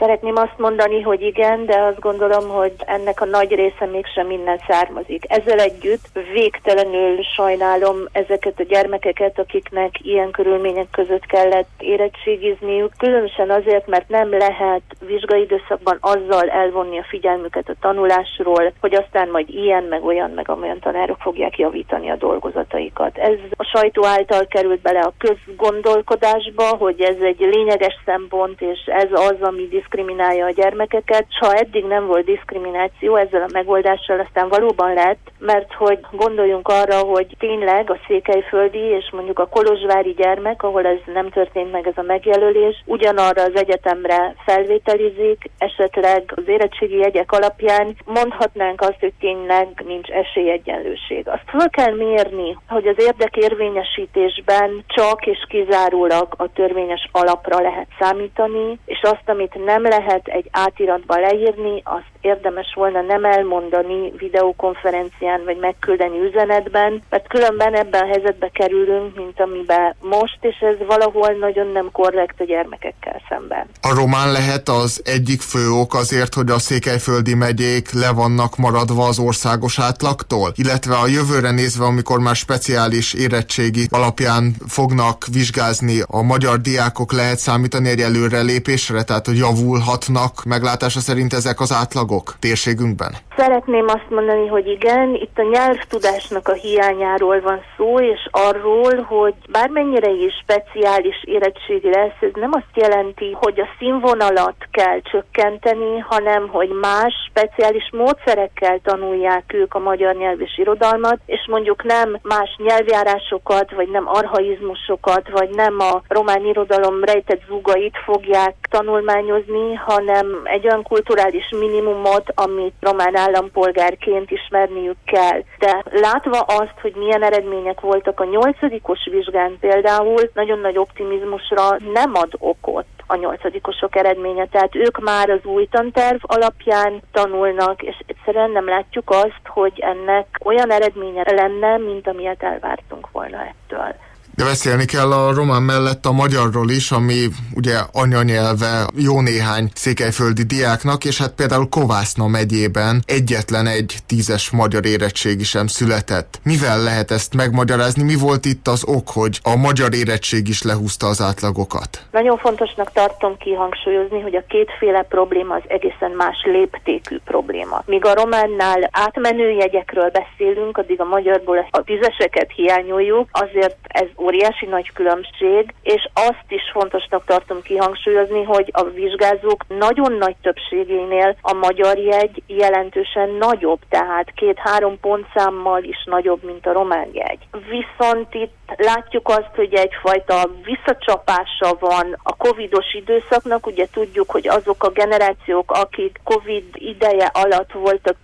Szeretném azt mondani, hogy igen, de azt gondolom, hogy ennek a nagy része mégsem innen származik. Ezzel együtt végtelenül sajnálom ezeket a gyermekeket, akiknek ilyen körülmények között kellett érettségizniük, különösen azért, mert nem lehet vizsgaidőszakban azzal elvonni a figyelmüket a tanulásról, hogy aztán majd ilyen, meg olyan, meg amolyan tanárok fogják javítani a dolgozataikat. Ez a sajtó által került bele a közgondolkodásba, hogy ez egy lényeges szempont, és ez az, ami diszkriminálja a gyermekeket. S ha eddig nem volt diszkrimináció, ezzel a megoldással aztán valóban lett, mert hogy gondoljunk arra, hogy tényleg a székelyföldi és mondjuk a kolozsvári gyermek, ahol ez nem történt meg ez a megjelölés, ugyanarra az egyetemre felvételizik, esetleg az érettségi jegyek alapján mondhatnánk azt, hogy tényleg nincs esélyegyenlőség. Azt fel kell mérni, hogy az érdekérvényesítésben csak és kizárólag a törvényes alapra lehet számítani, és azt, amit nem lehet egy átiratba leírni, azt érdemes volna nem elmondani videokonferencián, vagy megküldeni üzenetben, mert különben ebben a helyzetbe kerülünk, mint amiben most, és ez valahol nagyon nem korrekt a gyermekekkel szemben. A román lehet az egyik fő ok azért, hogy a székelyföldi megyék le vannak maradva az országos átlagtól, illetve a jövőre nézve, amikor már speciális érettségi alapján fognak vizsgázni a magyar diákok, lehet számítani egy előrelépésre, tehát hogy javulhatnak meglátása szerint ezek az átlagok térségünkben? Szeretném azt mondani, hogy igen, itt a nyelvtudásnak a hiányáról van szó, és arról, hogy bármennyire is speciális érettségi lesz, ez nem azt jelenti, hogy a színvonalat kell csökkenteni, hanem hogy más speciális módszerekkel tanulják ők a magyar nyelv és irodalmat, és mondjuk nem más nyelvjárásokat, vagy nem archaizmusokat, vagy nem a román irodalom rejtett zugait fogják tanulmányozni, hanem egy olyan kulturális minimumot, amit román állampolgárként ismerniük kell. De látva azt, hogy milyen eredmények voltak a 8-os vizsgán például, nagyon nagy optimizmusra nem ad okot a 8-osok eredménye. Tehát ők már az új tanterv alapján tanulnak, és egyszerűen nem látjuk azt, hogy ennek olyan eredménye lenne, mint amilyet elvártunk volna ettől. De beszélni kell a román mellett a magyarról is, ami ugye anyanyelve jó néhány székelyföldi diáknak, és hát például Kovászna megyében egyetlen egy 10-es magyar érettségi sem született. Mivel lehet ezt megmagyarázni? Mi volt itt az ok, hogy a magyar érettség is lehúzta az átlagokat? Nagyon fontosnak tartom kihangsúlyozni, hogy a kétféle probléma az egészen más léptékű probléma. Míg a románnál átmenő jegyekről beszélünk, addig a magyarból a 10-eseket hiányoljuk, azért ez óriási nagy különbség, és azt is fontosnak tartom kihangsúlyozni, hogy a vizsgázók nagyon nagy többségénél a magyar jegy jelentősen nagyobb, tehát 2-3 pontszámmal is nagyobb, mint a román jegy. Viszont itt látjuk azt, hogy egyfajta visszacsapása van a covidos időszaknak. Ugye tudjuk, hogy azok a generációk, akik covid ideje alatt voltak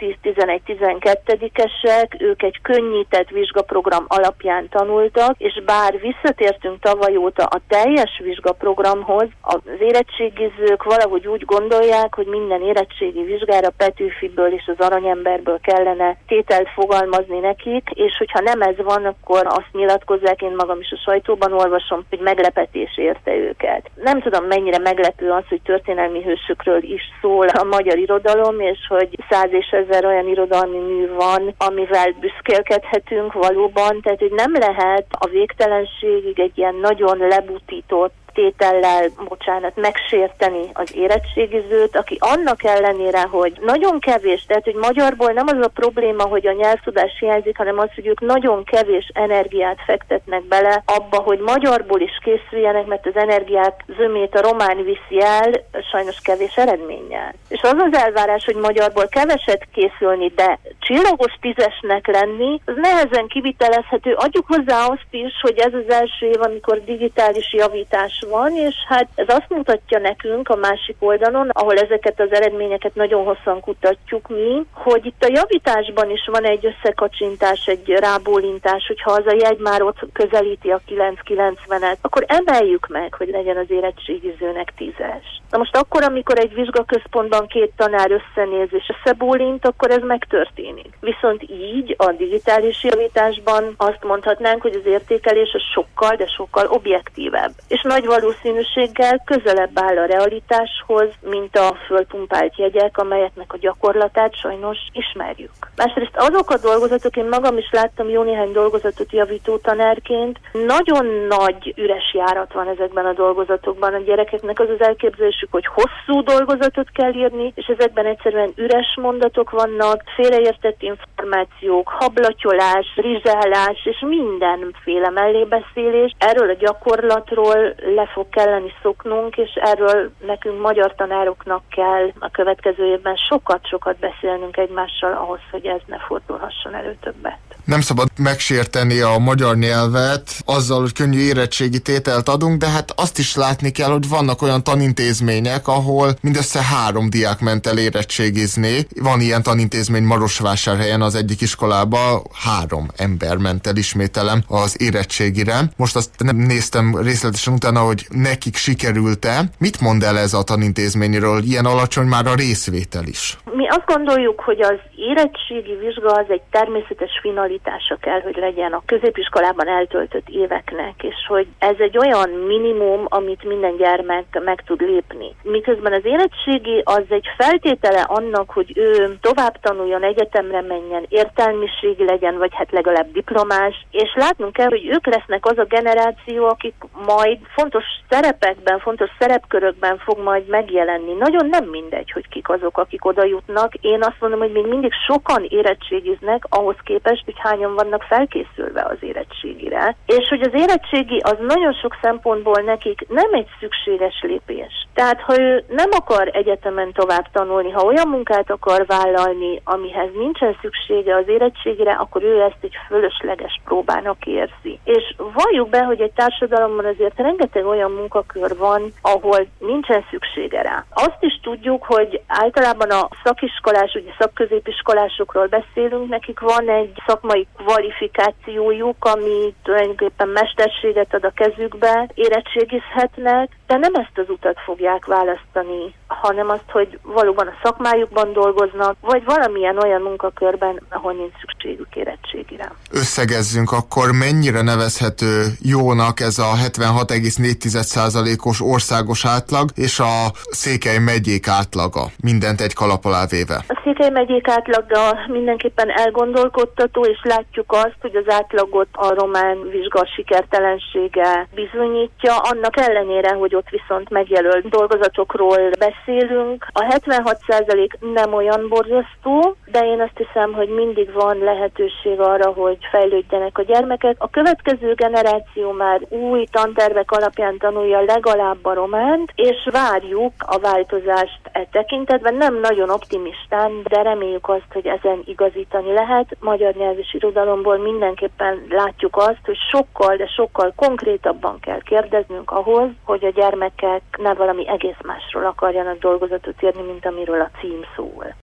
10-11-12-esek, ők egy könnyített vizsgaprogram alapján tanultak, és bár visszatértünk tavaly óta a teljes vizsgaprogramhoz, az érettségizők valahogy úgy gondolják, hogy minden érettségi vizsgára Petőfiből és az Aranyemberből kellene tételt fogalmazni nekik, és hogyha nem ez van, akkor azt nyilatkozzák, én magam is a sajtóban olvasom, hogy meglepetés érte őket. Nem tudom, mennyire meglepő az, hogy történelmi hősökről is szól a magyar irodalom, és hogy 100 és 1000 olyan irodalmi mű van, amivel büszkélkedhetünk valóban, tehát hogy nem lehet a végtelenségig egy ilyen nagyon lebutított tétellel, megsérteni az érettségizőt, aki annak ellenére, hogy nagyon kevés, tehát hogy magyarból nem az a probléma, hogy a nyelvtudás hiányzik, hanem az, hogy ők nagyon kevés energiát fektetnek bele abba, hogy magyarból is készüljenek, mert az energiák zömét a román viszi el, sajnos kevés eredménnyel. És az az elvárás, hogy magyarból keveset készülni, de csillagos 10-esnek lenni, az nehezen kivitelezhető. Adjuk hozzá azt is, hogy ez az első év, amikor digitális javítás van, és hát ez azt mutatja nekünk a másik oldalon, ahol ezeket az eredményeket nagyon hosszan kutatjuk mi, hogy itt a javításban is van egy összekacsintás, egy rábólintás, hogyha az a jegy már ott közelíti a 990-et, akkor emeljük meg, hogy legyen az érettségizőnek 10-es. Na most akkor, amikor egy vizsgaközpontban 2 tanár összenéz és összebólint, akkor ez megtörténik. történik. Viszont így a digitális javításban azt mondhatnánk, hogy az értékelés az sokkal, de sokkal objektívebb. És nagy valószínűséggel közelebb áll a realitáshoz, mint a fölpumpált jegyek, amelyeknek a gyakorlatát sajnos ismerjük. Másrészt azok a dolgozatok, én magam is láttam jó néhány dolgozatot javító tanárként, nagyon nagy üres járat van ezekben a dolgozatokban. A gyerekeknek az az elképzelésük, hogy hosszú dolgozatot kell írni, és ezekben egyszerűen üres mondatok vannak, félreértett információk, hablatyolás, rizsálás és mindenféle mellébeszélés. Erről a gyakorlatról le fog kelleni szoknunk, és erről nekünk magyar tanároknak kell a következő évben sokat-sokat beszélnünk egymással ahhoz, hogy ez ne fordulhasson elő többet. Nem szabad megsérteni a magyar nyelvet azzal, hogy könnyű érettségi tételt adunk, de hát azt is látni kell, hogy vannak olyan tanintézmények, ahol mindössze 3 diák ment el érettségizni. Van ilyen tanintézmény Marosvásárhelyen az egyik iskolába, 3 ember ment el, ismételem, az érettségire. Most azt nem néztem részletesen utána, hogy nekik sikerült-e. Mit mond el ez a tanintézményről? Ilyen alacsony már a részvétel is. Mi azt gondoljuk, hogy az érettségi vizsga az egy természetes finalitása kell, hogy legyen a középiskolában eltöltött éveknek, és hogy ez egy olyan minimum, amit minden gyermek meg tud lépni. Miközben az érettségi az egy feltétele annak, hogy ő tovább tanuljon, egyetemre menjen, értelmiségi legyen, vagy hát legalább diplomás, és látnunk kell, hogy ők lesznek az a generáció, akik majd fontos szerepekben, fontos szerepkörökben fog majd megjelenni. Nagyon nem mindegy, hogy kik azok, akik oda jutnak. Én azt mondom, hogy még mindig sokan érettségiznek ahhoz képest, hogy hányan vannak felkészülve az érettségire. És hogy az érettségi az nagyon sok szempontból nekik nem egy szükséges lépés. Tehát, ha ő nem akar egyetemen tovább tanulni, ha olyan munkát akar vállalni, amihez nincsen szüksége az érettségire, akkor ő ezt egy fölösleges próbának érzi. És valljuk be, hogy egy társadalomban azért rengeteg olyan munkakör van, ahol nincsen szüksége rá. Azt is tudjuk, hogy általában a szakiskolás, ugye szakközépiskolásokról beszélünk, nekik van egy szakmai kvalifikációjuk, ami tulajdonképpen mesterséget ad a kezükbe, érettségizhetnek, de nem ezt az utat fogják választani, hanem azt, hogy valóban a szakmájukban dolgoznak, vagy valamilyen olyan munkakörben, ahol nincs szükségük érettségire. Összegezzünk, akkor mennyire nevezhető jónak ez a 76,4%-os országos átlag, és a Székely megyék átlaga, mindent egy kalap alá véve? A Székely megyék átlaga mindenképpen elgondolkodtató, és látjuk azt, hogy az átlagot a román vizsga sikertelensége bizonyítja, annak ellenére, hogy ott viszont megjelölt dolgozatokról beszélünk. A 76% nem olyan borzasztó, de én azt hiszem, hogy mindig van lehetőség arra, hogy fejlődjenek a gyermekek. A következő generáció már új tantervek alapján tanulja legalább a románt, és várjuk a változást e tekintetben. Nem nagyon optimistán, de reméljük azt, hogy ezen igazítani lehet. Magyar nyelv és irodalomból mindenképpen látjuk azt, hogy sokkal, de sokkal konkrétabban kell kérdeznünk ahhoz, hogy a gyermekek ne valami egész másról akarjanak dolgozatot írni, mint amiről a cím szól.